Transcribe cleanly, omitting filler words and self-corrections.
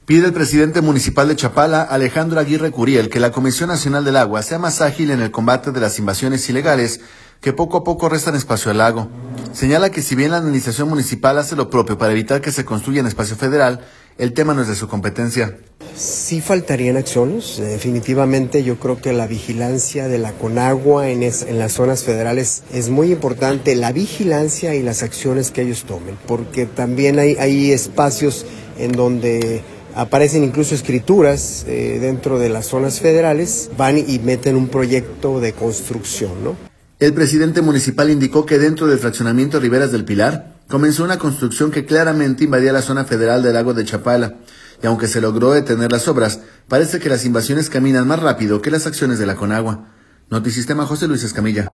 Pide el presidente municipal de Chapala, Alejandro Aguirre Curiel, que la Comisión Nacional del Agua sea más ágil en el combate de las invasiones ilegales que poco a poco restan espacio al lago. Señala que si bien la administración municipal hace lo propio para evitar que se construya en espacio federal, el tema no es de su competencia. Sí faltarían acciones, definitivamente yo creo que la vigilancia de la Conagua en las zonas federales es muy importante, la vigilancia y las acciones que ellos tomen, porque también hay espacios en donde aparecen incluso escrituras dentro de las zonas federales, van y meten un proyecto de construcción, ¿no? El presidente municipal indicó que dentro del fraccionamiento Riberas del Pilar comenzó una construcción que claramente invadía la zona federal del lago de Chapala, y aunque se logró detener las obras, parece que las invasiones caminan más rápido que las acciones de la Conagua. Notisistema, José Luis Escamilla.